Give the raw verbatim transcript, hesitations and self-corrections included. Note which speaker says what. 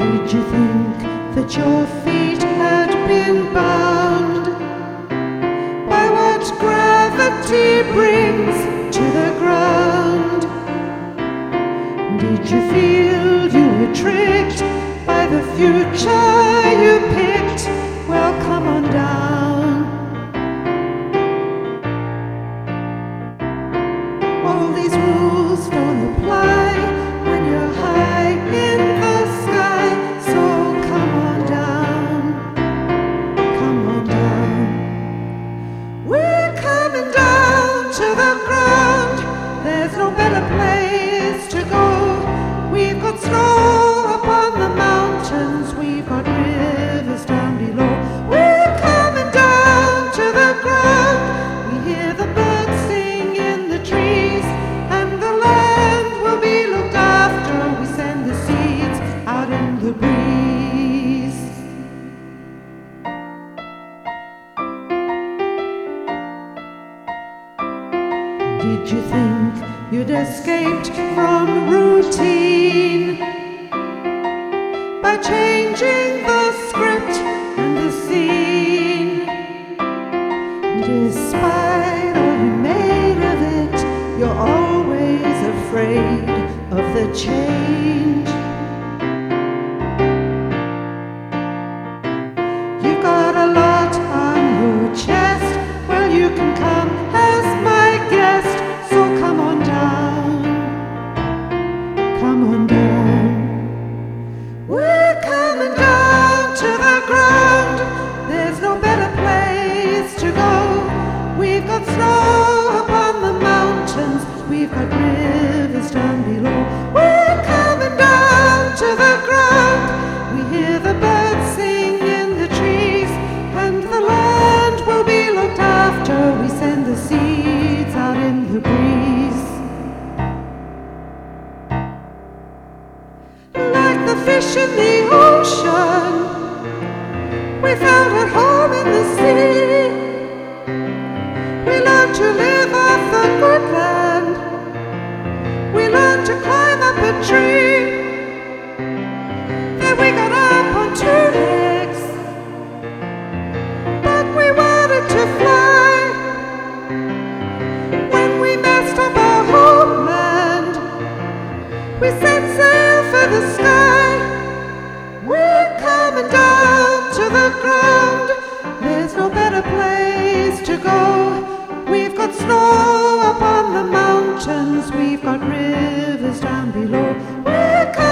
Speaker 1: Did you think that your feet had been bound by what gravity brings to the ground? Did you feel you were tricked by the future you picked? Well, come on down. All these rules don't apply when you're high in the sky, so come on down, come on down. We're coming down to the ground, there's no better place to go. We've got snow upon the mountains, we've got rivers down below. We're coming down to the ground, we hear the birds sing in the trees, and the land will be looked after. We send the seeds out in the breeze. Did you think you'd escaped from routine by changing the script and the scene? Despite all you made of it, you're always afraid of the change. You've got a lot on your chest, well, you can come as my guest, so come on down, come on down. We're coming down to the ground, there's no better place to go. We've got snow upon the mountains, we've got rivers down below. We're coming down to the ground, we hear the birds sing in the trees, and the land will be looked after. We send the seeds out in the breeze. Like the fish in the ocean, we found at home in the sea. We learned to live off the good land, we learned to climb up a tree. Then we got up on two legs, but we wanted to fly. When we messed up our homeland, we set sail for the sky. We're coming down to the ground, there's no better place to go. We've got snow upon the mountains, we've got rivers down below. We're